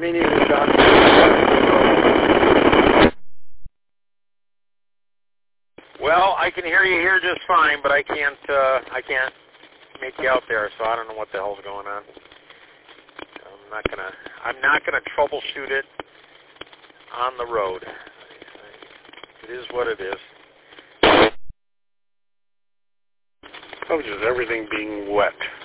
Me neither, John. Well, I can hear you here just fine, but I can't make you out there, so I don't know what the hell's going on. I'm not gonna troubleshoot it on the road. It is what it is. Oh, just everything being wet.